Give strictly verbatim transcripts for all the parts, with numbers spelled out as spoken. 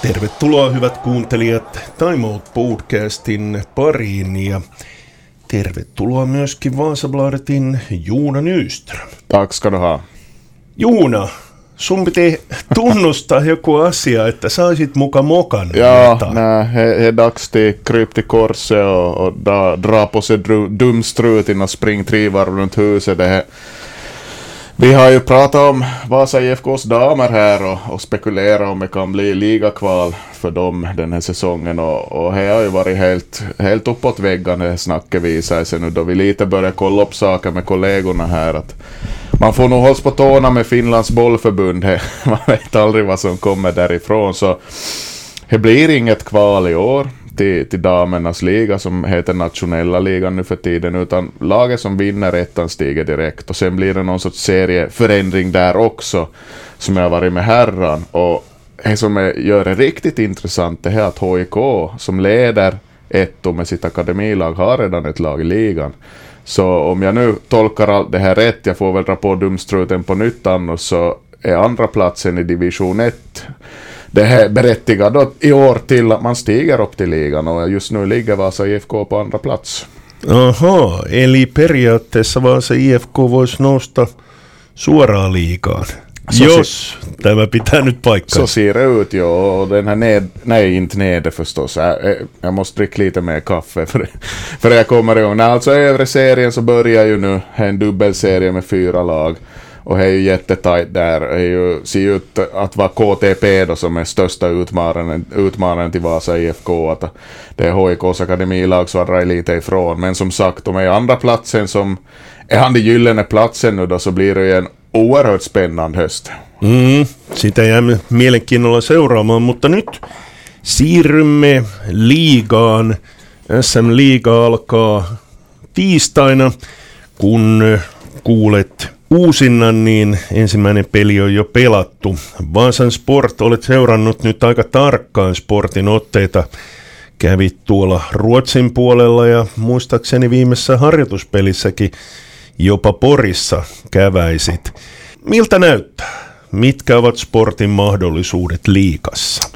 Tervetuloa hyvät kuuntelijat Time Out podcastin pariin ja tervetuloa myöskin Vasabladetin Joona Nyström. Tack ska du ha. Joona, sun piti tunnustaa joku asia, että saisit muka mokan. Ja, nej, det är dags till kryp till korset och, och dra, dra på sig dumstruten och spring tre varv runt huset. Det här. Vi har ju pratat om Vasa I F K:s damer här och, och spekulerat om det kan bli ligakval för dem den här säsongen och, och det har ju varit helt, helt uppåt väggarna det snacket visar sig nu då vi lite börjar kolla upp saker med kollegorna här att man får nog hållas på tårna med Finlands bollförbund här. Man vet aldrig vad som kommer därifrån så det blir inget kval i år till, till damernas liga som heter nationella ligan nu för tiden utan laget som vinner ettan stiger direkt och sen blir det någon sorts serieförändring där också som har varit med herran och det som är, gör det riktigt intressant det är att H I K som leder etto med sitt akademilag har redan ett lag i ligan. Så om jag nu tolkar allt det här rätt, jag får väl dra på dumstruten på nytt annars så är andra platsen i division ett det här berättigar då i år till att man stiger upp till ligan och just nu ligger Vasa I F K på andra plats. Aha, eli periaatteessa Vasa I F K voisi nousta suoraan liigaan. Så jos si- tämä pitää nyt paikkaa. Så ser det ut, ja. Och den här ned, nej, inte nere förstås. Jag, jag måste dricka lite mer kaffe för, för jag kommer igång. När alltså övre serien så börjar ju nu en dubbelserie med fyra lag. Och det är ju jättetajt där. Det är ju, ser ju ut att vara K T P då som är största utmanaren, utmanaren till Vasa I F K. Att det är H I K:s akademilag så är lite ifrån. Men som sagt, de är andra platsen som är han det gyllene platsen nu då så blir det ju en oerhört spännande höst. Mm, sitä jäämme mielenkiinnolla seuraamaan, mutta nyt siirrymme liigaan. S M-liiga alkaa tiistaina, kun kuulet uusinnan, niin ensimmäinen peli on jo pelattu. Vaasan Sport, olet seurannut nyt aika tarkkaan Sportin otteita. Kävit tuolla Ruotsin puolella ja muistaakseni viimeisessä harjoituspelissäkin jopa Porissa käväisit. Miltä näyttää? Mitkä ovat Sportin mahdollisuudet liigassa?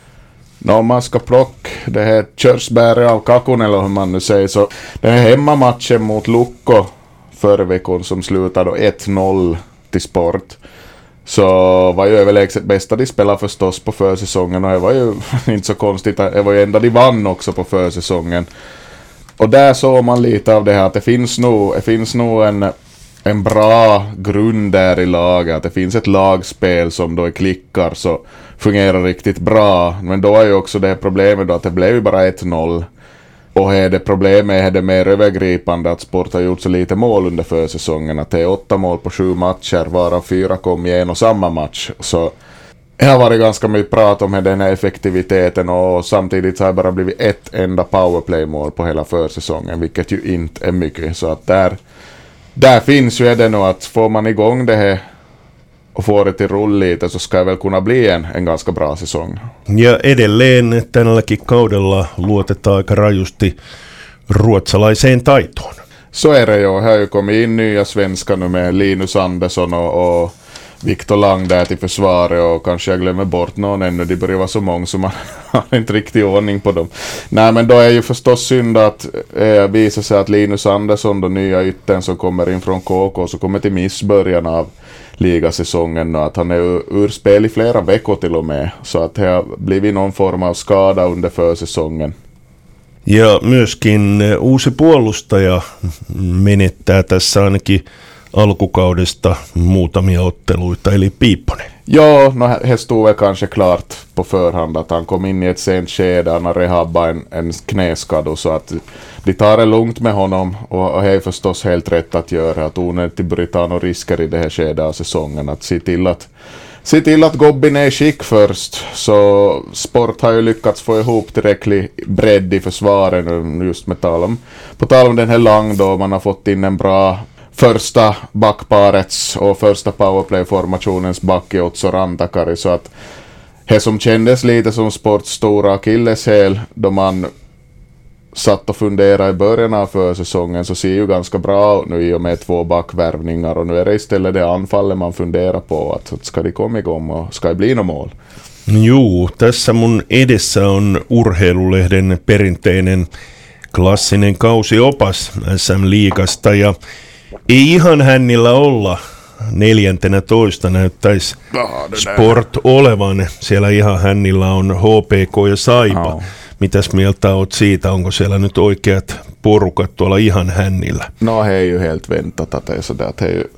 No, om man ska plocka det här körsbäret av kakon eller hur man nu säger så den här hemmamatchen mot Lukko förra veckan som slutade ett noll till Sport så var ju överlägset bästa de spelade förstås på försäsongen och det var ju inte så konstigt, det var ju enda de vann också på försäsongen. Och där såg man lite av det här att det finns nog, det finns nog en, en bra grund där i laget. Att det finns ett lagspel som då är klickar så fungerar riktigt bra. Men då är ju också det problemet då att det blev ju bara ett noll. Och är det problemet är det mer övergripande att Sport har gjort så lite mål under försäsongen. Att det är åtta mål på sju matcher varav fyra kom i en och samma match. Så det har varit ganska mycket prat om den här effektiviteten och samtidigt har det bara blivit ett enda powerplay-mål på hela försäsongen, vilket ju inte är mycket. Så att där, där finns ju det nog att får man igång det här och får det till rull lite så ska det väl kunna bli en, en ganska bra säsong. Ja edelleen tänälläkin kaudella luotetaan aika rajusti ruotsalaiseen taitoon. Så är det ju. Här har ju kommit in nya svenskar nu med Linus Andersson och, och Viktor Lang där till försvaret och kanske jag glömmer bort någon ännu. Det börjar vara så många som man har inte riktigt ordning på dem. Nej, men då är ju förstås synd att eh, visa sig att Linus Andersson, den nya ytten som kommer in från K K, så kommer till missbörjan av ligasäsongen och att han är ur, ur spel i flera veckor till och med. Så att det har blivit någon form av skada under försäsongen. Ja myöskin uusi puolustaja menettää tässä ainakin alkukaudesta muutamia otteluita, eli Piipponen. Ja, no, det stod väl kanske klart på förhand att han kom in i ett sent skede, han har rehabbat en, en knäskada så att de tar det lugnt med honom och, och det är förstås helt rätt att göra, att onödigt börja ta några risker i det här skedet av säsongen, att se till att Se till att Gobbin är i skick först, så Sport har ju lyckats få ihop tillräckligt bredd i försvaret nu, just med tal om, på tal om den här Lang då, man har fått in en bra första backparets och första powerplay-formationens back i Otso Rantakari, så att det som kändes lite som Sports stora akilleshäl då man satt och funderade i början av försäsongen, så ser ju ganska bra ut nu i och med två backvärvningar, och nu är det istället det anfallet man funderar på, att ska det komma igång och ska det bli något mål. Juu, tässä mun edessä on Urheilulehden perinteinen klassinen kausiopas S M-liigasta ja ei ihan hännillä olla. Neljäntenä toista näyttäisi Sport olevan. Siellä ihan hännillä on H P K ja Saipa. Oh. Mitäs mieltä oot siitä? Onko siellä nyt oikeat porukat tuolla ihan hännillä? No he är ju helt väntat att det är sådär. Det är ju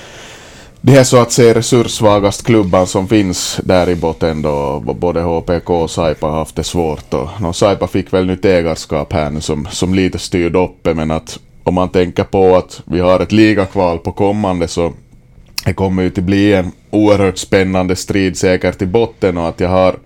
det är så att se resurssvagast klubban som finns där i botten då. Både H P K och Saipa har haft det svårt. Och, no, Saipa fick väl nytt ägarskap här nu som, som lite styrd uppe. Men att om man tänker på att vi har ett ligakval på kommande så det kommer ju att bli en oerhört spännande strid säkert i botten och att jag har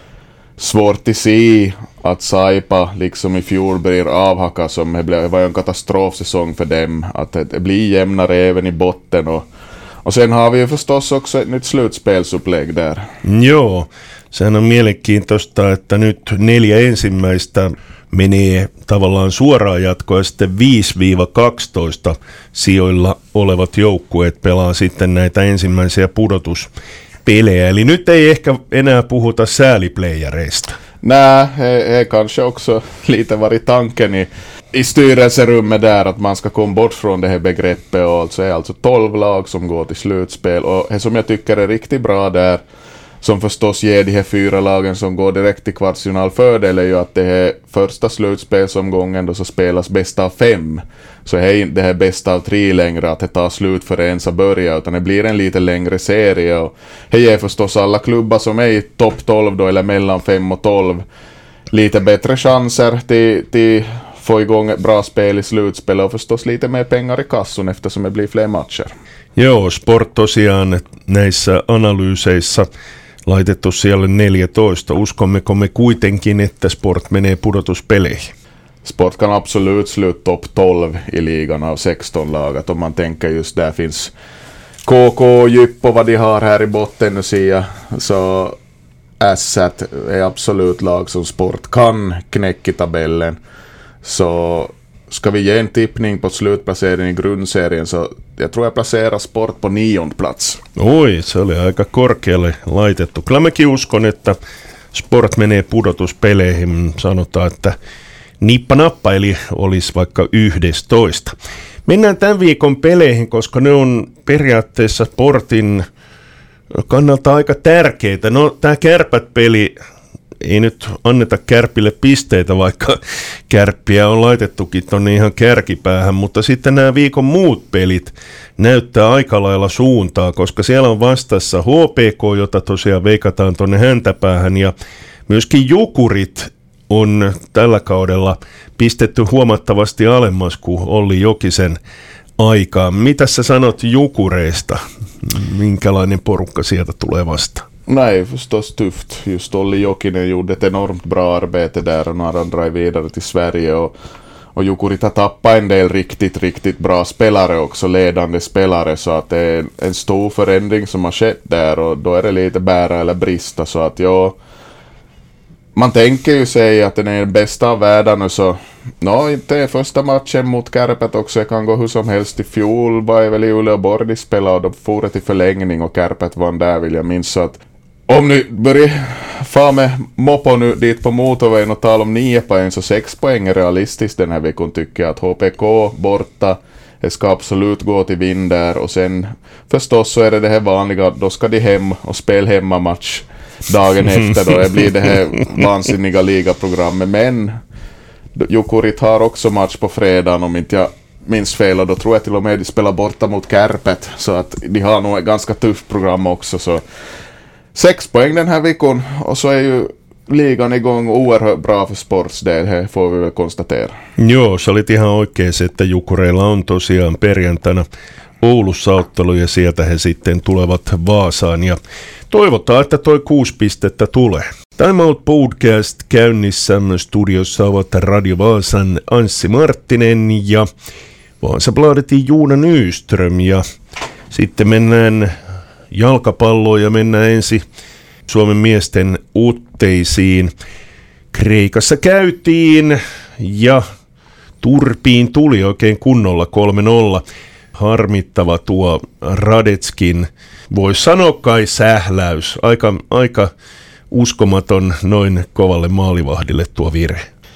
svårt att se att Saipa liksom i fjol blir avhacka som det var en katastrofsäsong för dem, att det blir jämnare även i botten och, och sen har vi ju förstås också ett nytt slutspelsupplägg där. Joo, sehän on mielenkiintoista, että nyt neljä ensimmäistä menee tavallaan suoraan jatkoa ja sitten viisi kaksitoista sijoilla olevat joukkueet pelaa sitten näitä ensimmäisiä pudotuspelejä. Eli nyt ei ehkä enää puhuta sääliplayereista. Nej, det är kanske också lite varit tanken i, i styrelserummet där att man ska komma bort från det här begreppet och alltså är alltså tolv lag som går till slutspel och det som jag tycker är riktigt bra där som förstås ger de här fyra lagen som går direkt till kvartsfinal fördel är ju att det här första slutspelsomgången då så spelas bästa av fem. Så det är inte det här bästa av tre längre att det tar slut för ens att börja utan det blir en lite längre serie och det ger förstås alla klubbar som är i topp tolv då eller mellan fem och tolv lite bättre chanser till, till få igång ett bra spel i slutspel och förstås lite mer pengar i kassun eftersom det blir fler matcher. Joo, Sport tosiaan näissä analyyseissa laitettu siellä neljätoista. Uskommeko me kuitenkin, että Sport menee pudotuspeleihin? Sport kan absolut sluta topp tolv i ligan av sexton lag. Om man tänker just där finns K K, Djup och vad de har här i botten och sia, så S är absolut lag som Sport kan knäcka i tabellen. Så ska vi ge en tippning på slutplaceringen i grundserien så jag tror jag placerar Sport på nionde plats. Oi, se oli aika korkealle laitettu. Kyllä mäkin uskon, että Sport menee pudotuspeleihin. Sanotaan, että nippa-nappa, eli olisi vaikka yhdestoista. Mennään tämän viikon peleihin, koska ne on periaatteessa Sportin kannalta aika tärkeitä. No, tämä Kärpät-peli, ei nyt anneta Kärpille pisteitä, vaikka Kärppiä on laitettukin tonne ihan kärkipäähän, mutta sitten nämä viikon muut pelit näyttää aika lailla suuntaa, koska siellä on vastassa H P K, jota tosiaan veikataan tonne häntäpäähän, ja myöskin Jukurit on tällä kaudella pistetty huomattavasti alemmas kuin Olli Jokisen aikaan. Mitä sä sanot Jukureista? Minkälainen porukka sieltä tulee vastaan? Nej, förstås tufft. Just Olli Jokinen gjorde ett enormt bra arbete där och nu har han dragit vidare till Sverige och, och Jukurit har tappat en del riktigt, riktigt bra spelare också, ledande spelare, så att det är en, en stor förändring som har skett där och då är det lite bära eller brista, så att ja, man tänker ju sig att den är den bästa av världen och så no, inte första matchen mot Kärpät också, det kan gå hur som helst. I fjol var väl i Uleåborg de spelade och de for till förlängning och Kärpät vann där, vill jag minns. Så att om nu börjar få med Mopo nu dit på motorvägen och tala om nio poäng, så sex poäng är realistiskt den här veckan, tycker jag. Att H P K borta, det ska absolut gå till vind där och sen förstås så är det det här vanliga, då ska de hem och spela hemmamatch dagen efter då. Det blir det här vansinniga ligaprogrammet, men Jukurit har också match på fredagen om inte jag minns fel, och då tror jag till och med de spelar borta mot Kärpät, så att de har nog ett ganska tufft program också. Så sex poäng den här veckan och så är ju liigan igång oerhört bra för Sports del, det får vi väl konstatera. Joo, sä olit ihan oikein, että Jukureilla on tosiaan perjantaina Oulussa ottelu ja sieltä he sitten tulevat Vaasaan ja toivotaan, että toi kuusi pistettä tulee. Time Out Podcast käynnissä. Studiossa ovat Radio Vaasan Anssi Marttinen ja Vasabladetin Joona Nyström. Ja sitten mennään jalkapalloon ja mennään ensin Suomen miesten otteisiin. Kreikassa käytiin ja turpiin tuli oikein kunnolla kolme nolla. Harmittava tuo Radetskin, voisi sanoa kai sähläys. Aika, aika uskomaton noin kovalle maalivahdille tuo virhe?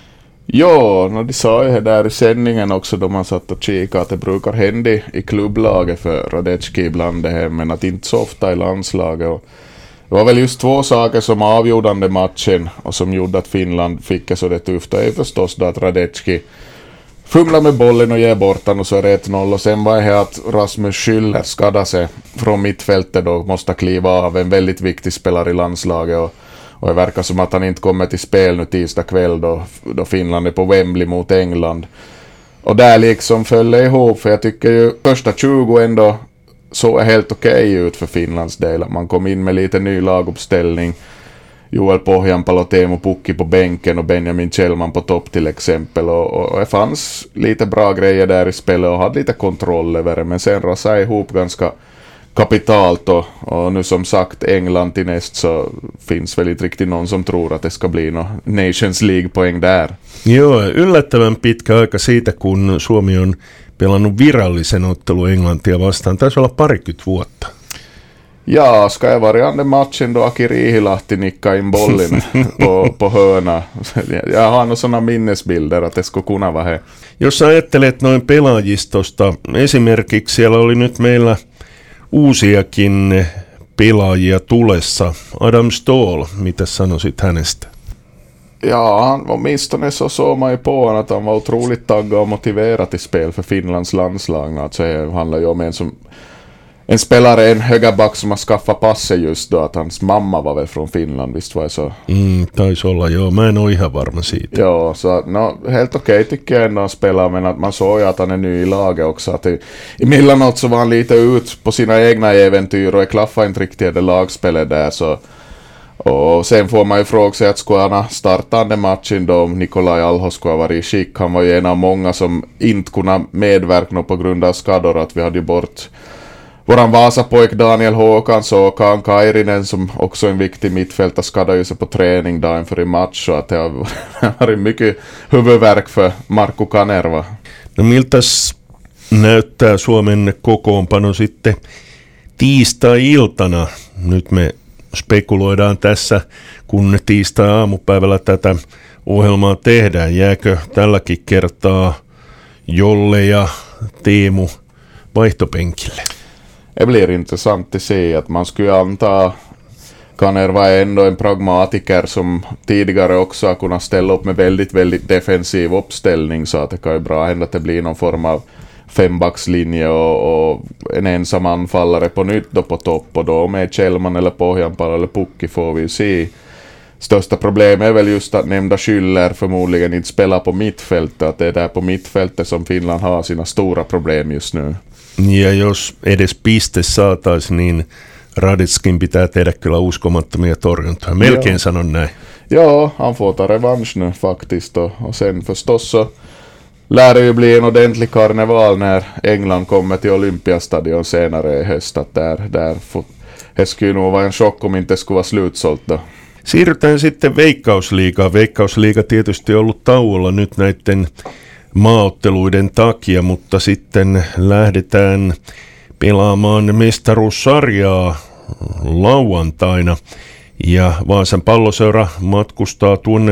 Ja, no, de sa ju där i sändningen också då man satt och kikade att det brukar hända i klubblaget för Radecki ibland det här, men att inte så ofta i landslaget. Och det var väl just två saker som avgjorde matchen och som gjorde att Finland fick det så det tufft. Det är förstås då att Radecki fumlar med bollen och ger bort den och så är det ett noll. Och sen var det att Rasmus Schüller skadade sig från mittfältet då, måste kliva av, en väldigt viktig spelare i landslaget. Och, och det verkar som att han inte kommer till spel nu tisdag kväll då, då Finland är på Wembley mot England. Och där liksom föll det ihop, för jag tycker ju första tjugo ändå så är helt okej okay ut för Finlands del. Man kom in med lite ny laguppställning. Joel Pohjanpalo, Teemu Pukki på bänken och Benjamin Kjellman på topp till exempel. Och, och, och det fanns lite bra grejer där i spelet och hade lite kontroll över det. Men sen rasade ihop ganska kapitalt och, och nu som sagt England till näst så finns väl inte riktigt någon som tror att det ska bli någon Nations League-poäng där. Joo, yllättävän pitkä aika siitä, kun Suomi on pelannut virallisen ottelu Englantia vastaan. Taisi olla parikymmentä vuotta. Ja, ska jag vara i andra matchen då Aki Riihilahti nickade in bollen på, på hörna. Jag har nog sådana minnesbilder att det skulle kunna vara här. Jos ajattelet noin pelaajistosta, esimerkiksi siellä oli nyt meillä uusiakin pelaajia tulessa. Adam Ståhl, mitä sanoisit hänestä? Ja, han, åtminstone så såg man ju på honom att han var otroligt taggad och motiverad till spel för Finlands landslag. Alltså, det handlar ju om en som en spelare, en högerback som har skaffat passet just då, att hans mamma var väl från Finland, visst var det så? Mm, taisi olla, joo. Mä en ole ihan varma siitä. Ja, så no, helt okej okay, tycker jag ändå han spelar, men att man såg ju att han är ny i laget också. Att det, emellanåt så var han lite ut på sina egna äventyr och det klaffade inte riktigt det lagspelet där, så och sen får man ju fråga sig att skulle han starta den matchen då om Nikolaj Alho skulle ha varit i skick. Han var ju en av många som inte kunde medverka på grund av skador, att vi hade bort våran Vasapojk Daniel Håkansson och Kaan Kairinen som också är en viktig mittfältare skadade ju sig på träning dagen för i match, så att det har varit mycket huvudvärk för Markku Kanerva. No miltäs näyttää Suomen kokoonpano sitten tiistai-iltana? Nyt me spekuloidaan tässä, kun tiistai-aamupäivällä tätä ohjelmaa tehdään. Jääkö tälläkin kertaa Jolle ja Teemu vaihtopenkille? Det blir intressant att se att man skulle anta Kanerva är ändå en pragmatiker som tidigare också har kunnat ställa upp med väldigt, väldigt defensiv uppställning, så att det kan ju bra hända att det blir någon form av fembackslinje och, och en ensam anfallare på nytt då på topp, och då med Kjellman eller Pohjanpalo eller Pukki får vi ju se. Största problemet är väl just att nämnda Schüller förmodligen inte spelar på mittfältet, att det är där på mittfältet som Finland har sina stora problem just nu. Ja jos edes piste saataisiin, niin Radetskin pitää tehdä kyllä uskomattomia torjuntoja. Melkein ja. Sanon näin. Ja, han får ta revansch nu faktiskt. Och, och sen förstås så lär det ju bli en ordentlig karneval när England kommer till Olympiastadion senare i höst. Att där, där får, det skulle nog vara en chock om inte skulle vara slutsålt då. Siirrytään sitten Veikkausliigaan. Veikkausliiga tietysti ollut tauolla nyt näiden maaotteluiden takia, mutta sitten lähdetään pelaamaan mestaruussarjaa lauantaina ja Vaasan Palloseura matkustaa tuonne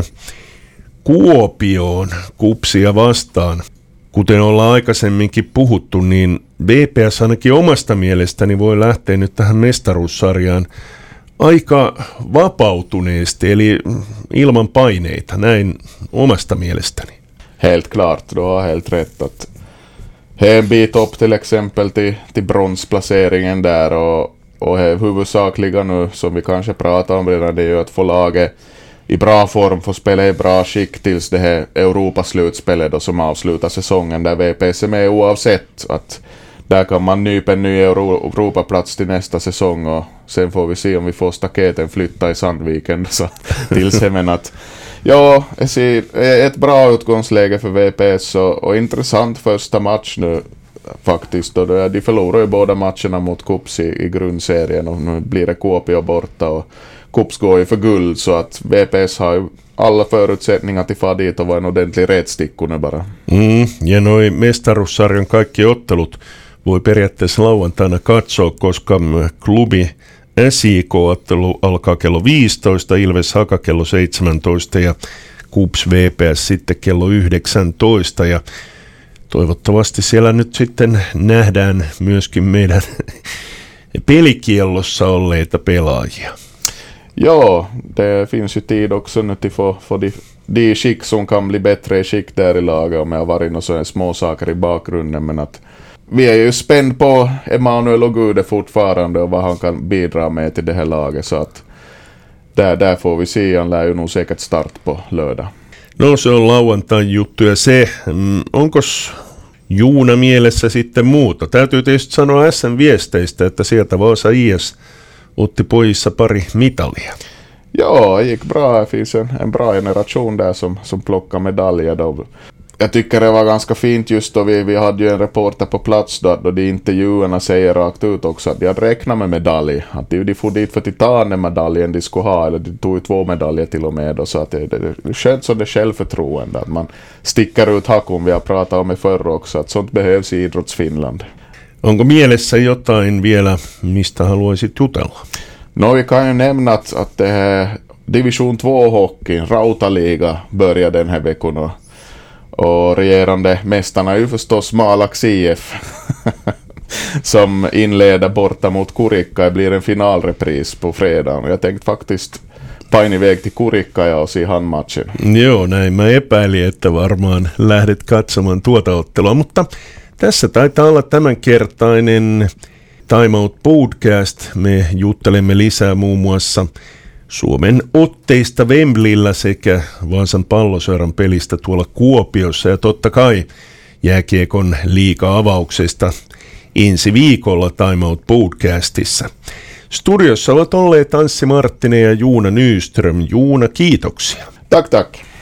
Kuopioon Kupsia vastaan. Kuten ollaan aikaisemminkin puhuttu, niin V P S ainakin omasta mielestäni voi lähteä nyt tähän mestaruussarjaan aika vapautuneesti, eli ilman paineita, näin omasta mielestäni. Helt klart, du har helt rätt att det är en bit upp till exempel till, till bronsplaceringen där, och, och det huvudsakliga nu som vi kanske pratar om redan, det är ju att få laget i bra form, få spela i bra skick tills det här Europaslutspelet då, som avslutar säsongen där V P S är med oavsett, att där kan man nypa en ny Europaplats till nästa säsong, och sen får vi se om vi får staketen flytta i Sandviken så tills det, men att ja, jag ser ett bra utgångsläge för V P S och, och intressant första match nu faktiskt. Då de förlorar ju båda matcherna mot Kups i, i grundserien, och nu blir det Kuopio borta och Kups går ju för guld, så att V P S har ju alla förutsättningar till fara dit och vara en ordentlig rätstikku nu bara. Mm, ja noi mestaruussarjan kaikki ottelut voi periaatteessa lauantaina katsoa, koska klubi S J K-ottelu alkaa kello viisitoista, Ilves Haka kello seitsemäntoista ja KuPS V P S sitten kello yhdeksäntoista. Ja toivottavasti siellä nyt sitten nähdään myöskin meidän pelikiellossa olleita pelaajia. Ja, det finns ju tid också nu till för, för de, de skick som kan bli bättre i skick där i laget, om jag har varit några sådana små saker i bakgrunden, men att vi är ju spänd på Emanuel Ogude fortfarande och vad han kan bidra med till det här laget, så att där, där får vi se, han lär ju nog säkert start på lördag. No se on lauantain juttu ja se, mm, onkos Juuna mielessä sitten muuta? Täytyy tietysti sanoa S M-viesteistä, että sieltä Vaasa I S otti pojissa pari mitalia. Ja, det gick bra. Det finns en, en bra generation där som, som plockar medaljer då. Jag tycker det var ganska fint just då vi, vi hade ju en reporter på plats då, då de intervjuerna säger rakt ut också att de hade räknat med medalj. Att de, de får dit för titanen-medaljen de skulle ha, eller de tog ju två medaljer till och med då, så att det, det, det känns som det självförtroende att man sticker ut hakun. Vi har pratat om det förr också, att sånt behövs i idrottsfinland. Onko mielessä jotain vielä, mistä haluaisit jutella? No, vi kan ju nämna att, att det här division två-hockeyn, Rautaliga, börjar den här veckan och, och regerande mästarna är ju förstås Malax I F som inleder borta mot Kurikka. Det blir en finalrepris på fredagen. Jag tänkte faktiskt pain iväg till Kurikka ja se handmatchen. Joo, näin mä epäilin, että varmaan lähdet katsomaan tuota ottelua, mutta tässä taitaa olla tämänkertainen Time Out Podcast. Me juttelemme lisää muun muassa Suomen otteista Wembleyllä sekä Vaasan Palloseuran pelistä tuolla Kuopiossa ja totta kai jääkiekon liiga-avauksesta ensi viikolla Time Out Podcastissa. Studiossa ovat olleet Anssi Marttinen ja Juuna Nyström. Juuna, kiitoksia. Tack, tack.